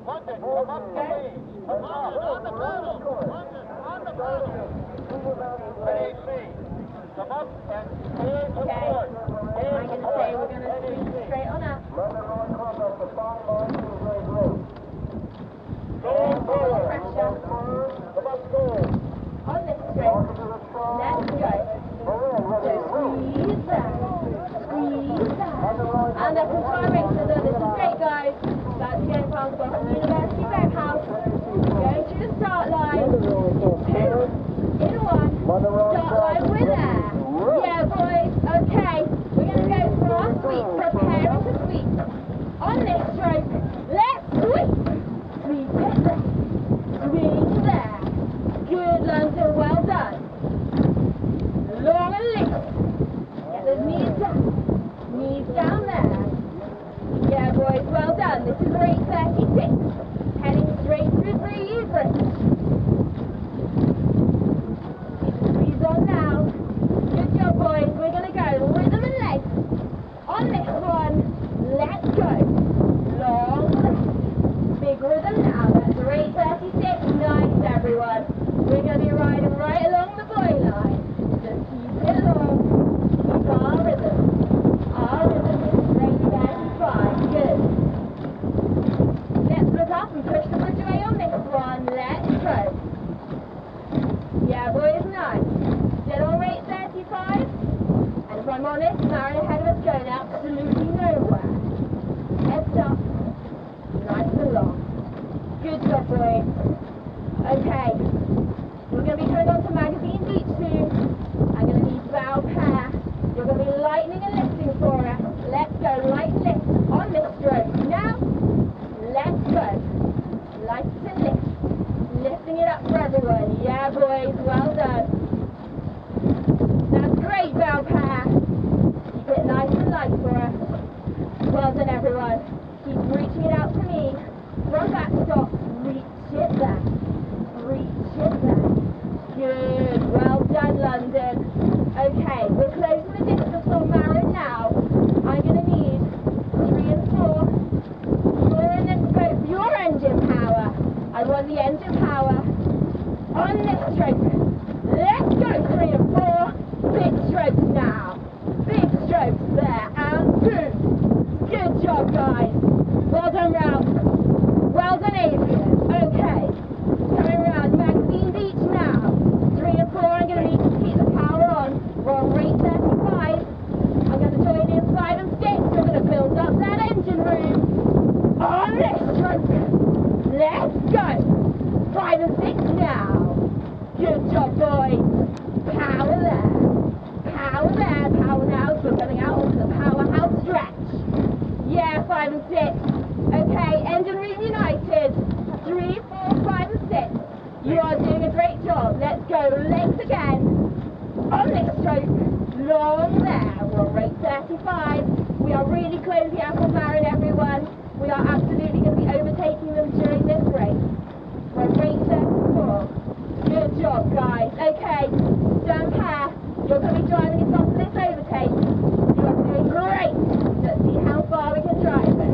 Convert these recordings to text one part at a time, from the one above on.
London, come up to me. London, on the pedal. London, on the pedal. Ready, see. Come up and stay support. I'm going to say we're going to squeeze straight on up. London on come up the fine line to the great road. Go forward. Pressure. Come up, go. On this straight. Let's go. So squeeze that. Squeeze that. And that's the fire racer. This is great, guys. That's going past Boston University Boathouse. Going to the start line. 2 in 1. Start line, we're there. Yeah, boys. Okay. We're going to go for our sweep. Preparing to sweep. On this stroke, let's sweep. Sweep it there. Swing there. Good, London. Well done. Long and lift. Get those knees down. Knees down there. Yeah, boys. Well done. This is rate 36. Heading straight through 3 U-bridge. Squeeze on now. Good job, boys. We're going to go rhythm and legs. On this one, let's go. Long lift. Big rhythm now. That's rate 36. Nice, everyone. We're going to be riding right along the buoy line. Just keep it long. Keep our rhythm. Our rhythm is rate 35. Good. Let's look up and push the bridge away on this one. Let's go. Yeah, boys, nice. Still on rate 35. And if I'm honest, Maren ahead of us going absolutely nowhere. Heads up. Nice and long. Good job, boys. Okay. We're going to be coming on to Magazine Beach soon. I'm going to need bow pair. You're going to be lightning and lifting for us. Let's go. Light lift on this stroke. Now, let's go. Light and lift. Lifting it up for everyone. Yeah, boys. Well done. That's great, bow pair. Keep it nice and light for us. Well done, everyone. Keep reaching it out to me. From backstop. Reach it there. Reach it there. Good. Well done, London. Okay, we're closing the distance on Maren now. I'm going to need 3 and 4. You're in this boat for your engine power. I want the engine power on this stroke. Let's go, 3 and 4. Big strokes now. Big strokes there. And 2. Good job, guys. Well done, Ralph. Well done, Adrian. Okay. Coming around Magazine Beach now. 3 and 4. I'm going to need to keep the power on. We're on rate 35. I'm going to join in 5 and 6. We're going to build up that engine room. On this stroke. Let's go. 5 and 6 now. Good job, boys. Power there. Power there. Power now. So we're coming out onto the powerhouse stretch. Yeah, 5 and 6. Okay, engine room united. 3, 4, 5 and 6. You are doing a great job. Let's go. Legs again. On this stroke. Long there. We're on rate 35. We are really closing out on Maren, everyone. We are absolutely going to be overtaking them during this race. We're on rate 34. Good job, guys. Okay, stand pair. You're going to be driving us onto this overtake. You are doing great. Let's see how far we can drive it.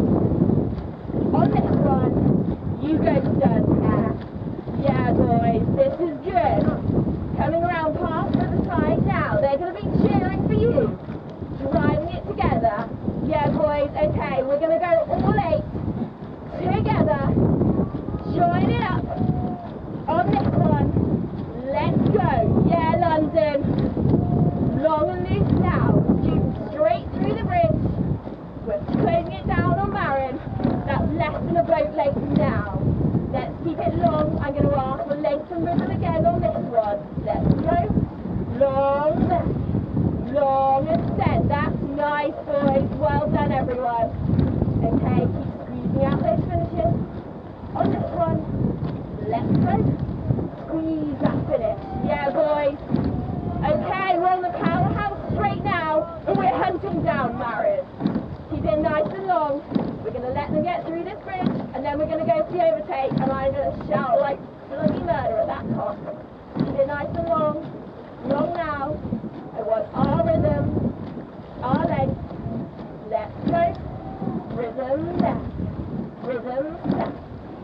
On this one, you go stand pair. Yeah, boys, this is good. Coming around past to the side now. They're going to be cheering for you. Driving it together. Yeah, boys, okay, we're going to go all 8 together. Join it up. On this one, let's go. Yeah, London. Long and loose now. Shoot straight through the bridge. We're closing it down on Maren. That's less than a boat length now. Let's keep it long. I'm going to ask for length and rhythm again on this one. Let's go. Long left. Long extend. That's nice, boys. Well done, everyone. Okay, keep squeezing out those finishes. On this one, let's go. Squeeze that finish. Yeah, boys. Okay, we're on the powerhouse straight now, and we're hunting down Maren. Keep it nice and long. We're going to let them get through this bridge, and then we're going to go for the overtake, and I'm going to shout like bloody murder at that top. Keep it nice and long. Long now. I want our rhythm, our length. Let's go. Rhythm left. Rhythm left.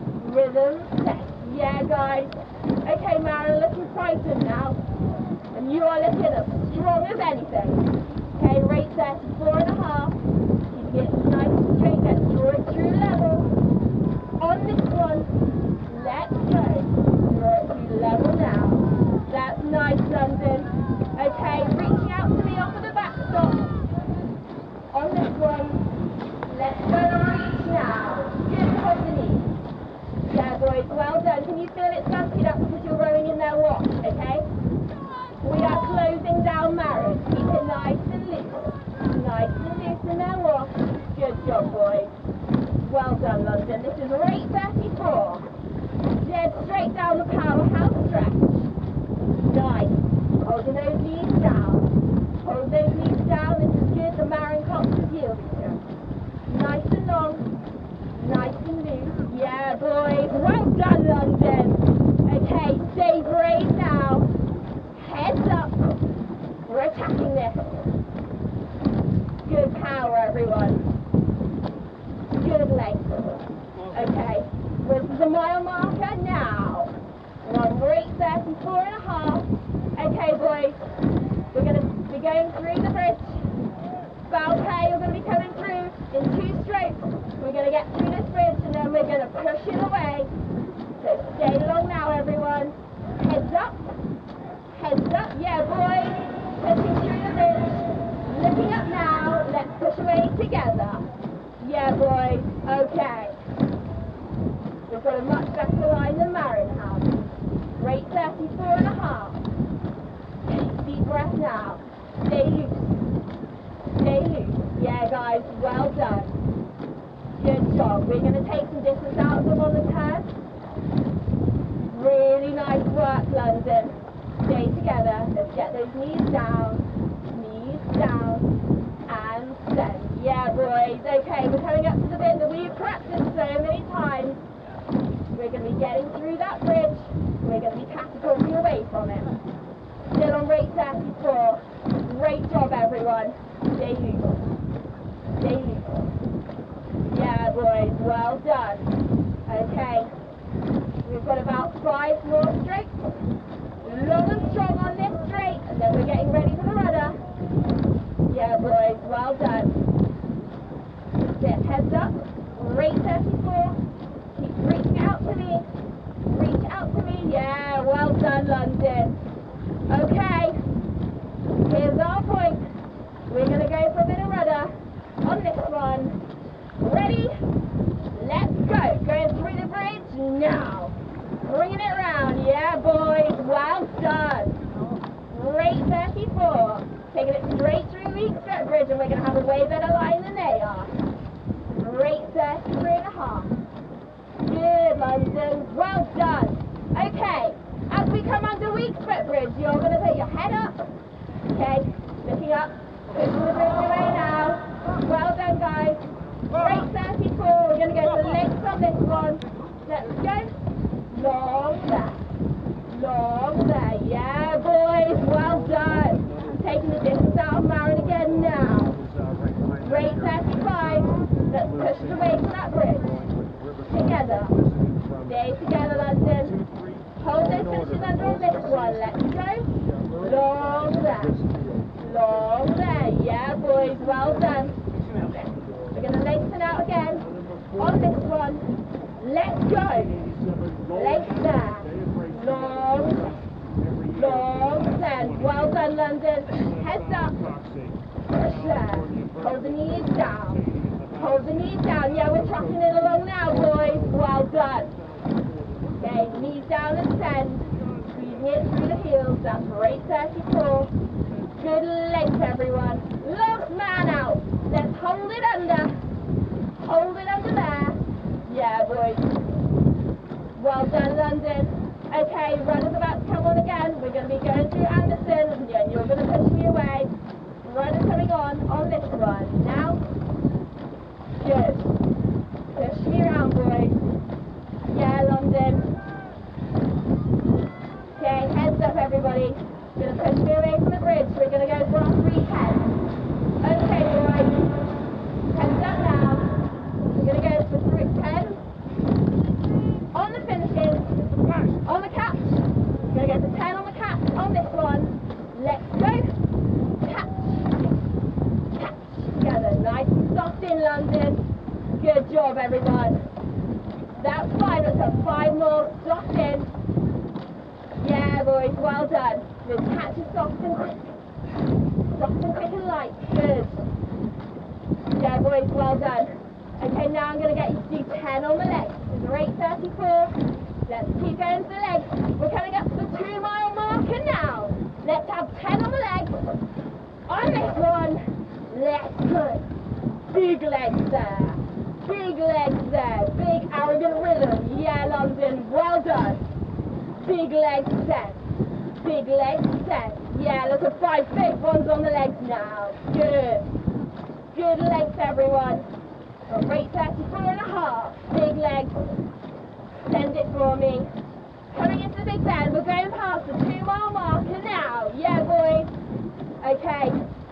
rhythm set. Yeah, guys. Okay, Mara, looking frightened now. And you are looking as strong as anything. Okay, rate 34.5. Keep it nice and straight. Let's draw it through level. On this one, let's go. Draw it through level now. That's nice, London. Okay, reaching out to me off of the backstop. On this one, let's go reach now. Good, hold the knees. Yeah, boys, well done. Can you feel it stamping up because you're rowing in their wash, okay? We are closing down Marin. Keep it nice and loose. Nice and loose in their wash. Good job, boys. Well done, London. This is rate 34. Dead straight down the powerhouse stretch. Nice. Holding those knees down. Hold those knees down. This is good. The Marin Cox is yielding to them. Nice and long. Nice and loose. Yeah, boys. Well done, London. Okay, stay brave now. Heads up. We're attacking this. Good power, everyone. Good length. Okay, this is a mile marker now. We're on rate 34.5. Okay, boys. We're going to be going through the bridge. Bouquet, we're going to be coming through in 2 strokes. We're going to get through this bridge and then we're going to push it away. So stay along now, everyone. Heads up. Heads up. Yeah, boys. Pushing through the bridge. Looking up now. Let's push away together. Yeah, boys. Okay. We've got a much better line than Marin has. Rate 34.5. Deep breath now. Stay loose. Stay loose. Yeah, guys, well done. Good job. We're going to take some distance out of them on the turn. Really nice work, London. Stay together. Let's get those knees down, and send. Yeah, boys. Okay, we're coming up to the bit that we've practiced so many times. We're going to be getting through that bridge. We're going to be catapulting away from it. Still on rate 34. Great job, everyone. Stay loose. Stay loose. Yeah, boys. Well done. Okay. We've got about 5 more strokes. Long and strong on this straight, and then we're getting ready for the rudder. Yeah, boys, well done. Sit, heads up, rate 34. Keep reaching out to me. Reach out to me. Yeah, well done, London. Okay, here's our point. We're going to go for a bit of rudder on this one. Ready? Let's go. Going through the bridge now. Bringing it around, yeah, boys, well done. Rate 34. Taking it straight through the Weekstep Bridge, and we're going to have a way better line than they are. Rate 33.5. Good, London, well done. Okay, as we come under Weekstep Bridge, you're going to put your head up. Okay, looking up, pushing the bridge away now. Well done, guys. Rate 34. We're going to go for length on this one. Let's go. Long there. Long there. Yeah, boys. Well done. Taking the distance out of Marin again now. Rate 35. Let's push it away from that bridge. Together. Stay together, London. Hold those pushes under on this one. Let's go. Long there. Long there. Yeah, boys. Well done. We're going to lengthen out again. On this one. Let's go. Length there. Long. Long send. Well done, London. Heads up. Push there. Hold the knees down. Hold the knees down. Yeah, we're trucking it along now, boys. Well done. Okay, knees down and send. Squeezing it through the heels. That's rate 34. Good length, everyone. Last man out. Let's hold it under. Hold it under there. Yeah, boys. Well done, London. Okay, rudder's about to come on again. We're going to be going through Anderson. Yeah, and you're going to push me away. Rudder's coming on this one. Now. Good. Push me around, boys. Yeah, London. Okay, heads up, everybody. Going to push me away from the bridge. We're going to go for our 310. Okay, boys. Heads up now. We're going to go for 310. On the more, soft in. Yeah, boys, well done. Good, catch it soft and quick. Soft and quick and light, good. Yeah, boys, well done. Okay, now I'm going to get you to do 10 on the legs. This is rate 34. Let's keep going to the legs. We're coming up to the 2-mile marker now. Let's have 10 on the legs. On this one, let's go. Big legs there. Big legs there. Big arrogant rhythm. Yeah, London, well done. Big legs set. Big legs set. Yeah, those are 5 big ones on the legs now. Good. Good legs, everyone. Rate 34.5. Big legs. Send it for me. Coming into the big bend, we're going past the 2-mile marker now. Yeah, boys. Okay.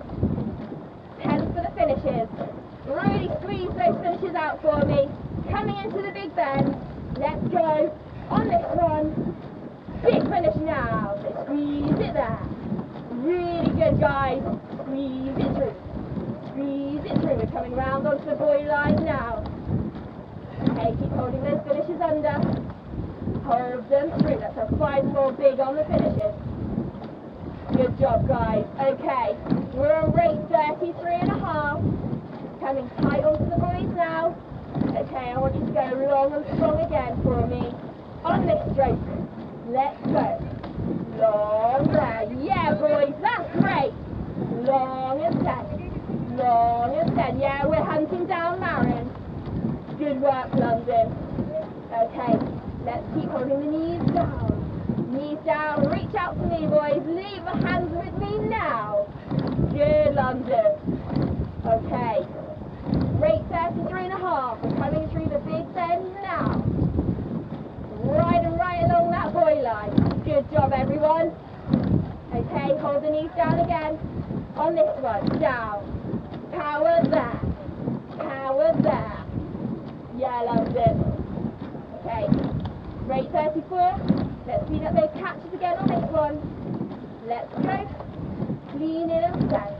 10 for the finishes. Really squeeze those finishes out for me. Coming into the big bend. Let's go. On this one. Big finish now. So squeeze it there. Really good, guys. Squeeze it through. Squeeze it through. We're coming round onto the buoy line now. Okay, keep holding those finishes under. Hold them through. Let's have 5 more big on the finishes. Good job, guys. Okay, we're on rate 33.5. Coming tight onto the buoys now. Okay, I want you to go long and strong again for me. On this stroke. Let's go. Long there. Yeah, boys, that's great. Long and steady. Long and steady. Yeah, we're hunting down Marin. Good work, London. Okay, let's keep holding the knees down. Knees down. Reach out to me, boys. Leave the hands with me now. Good, London. Okay. Rate 33.5. We're coming through the big bend now. Right along that buoy line. Good job, everyone. Okay, hold the knees down again. On this one, down. Power there. Power there. Yeah, London. Okay, rate 34. Let's speed up those catches again on this one. Let's go. Clean in and stand.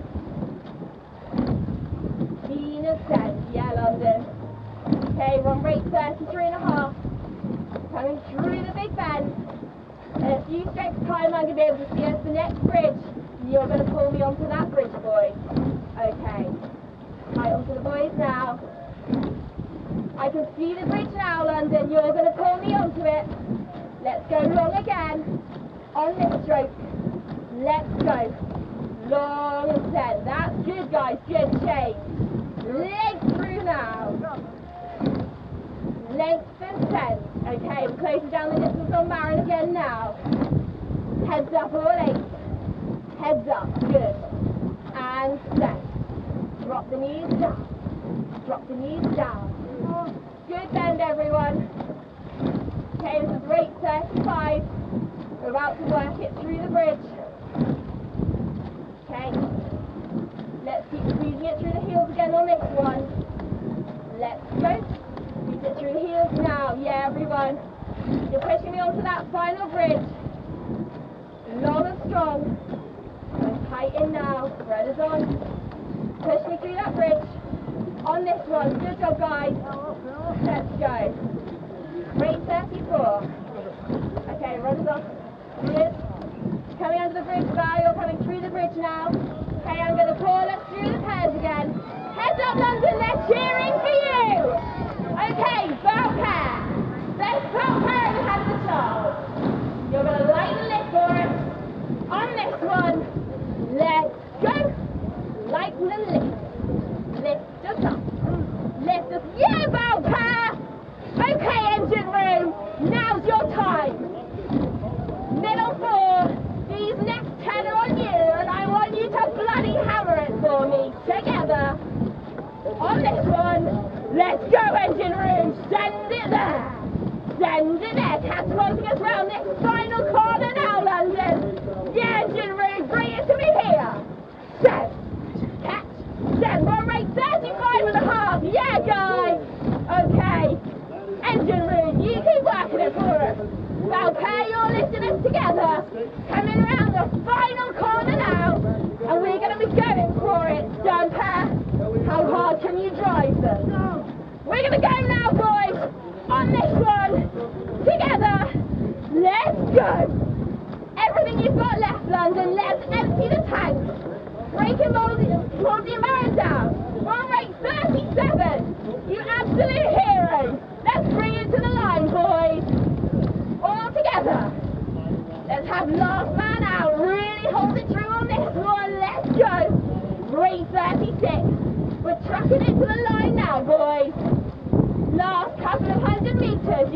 Clean and stand. Yeah, London. Okay, we're on rate 33.5. Coming through the big bend. In a few strokes time, I'm going to be able to see us the next bridge. You're going to pull me onto that bridge, boys. Okay. Right onto the buoys now. I can see the bridge now, London. You're going to pull me onto it. Let's go long again. On this stroke. Let's go. Long and steady. That's good, guys. Good change. Legs through now. Length and send. Okay, we're closing down the distance on Marin again now. Heads up, all 8. Heads up. Good. And send. Drop the knees down. Drop the knees down. Good bend, everyone. Okay, this is rate 35. We're about to work it through the bridge. Okay. Let's keep squeezing it through the heels again on this one. Let's go. Squeeze it through the heels now. Yeah, everyone. You're pushing me onto that final bridge. Long and strong. And tight in now. Spread is on. Push me through that bridge. On this one. Good job, guys. Let's go. Rate 34. Okay, runs off. Good. Coming under the bridge now. You're coming through the bridge now. Okay, I'm going to pull us through the pairs again. Heads up, London. They're cheering for you. Okay, bow pair. Best bow pair ever had the child. You're going to lighten the lift for us. On this one. Let's go. Lighten the lift. Lift us up. Lift us. Yeah, bow pair. Okay, engine room. Now's your time. Middle 4. These next 10 are on you, and I want you to bloody hammer it for me. Together. On this one. Let's go, engine room. Send it there. Send it there. Catapulting us round this final corner now, London. Yeah, engine room. Bring it to me here. Send. Catch. Send. We're on rate 35.5. Yeah, guys. Okay. Engine room. You keep working it for us. Okay, you're lifting us together. Coming around the final corner now. And we're going to be going for it. Down pair. How hard can you drive them? We're going to go now, boys. On this one. Together. Let's empty the tank. Breaking Mosey Murray down. We're on rate 37. You absolute heroes. Let's bring it to the line, boys. All together. Let's have last man out. Really hold it true on this one. Let's go. Rate 36. We're trucking it to the line now, boys. Last couple of 100 meters.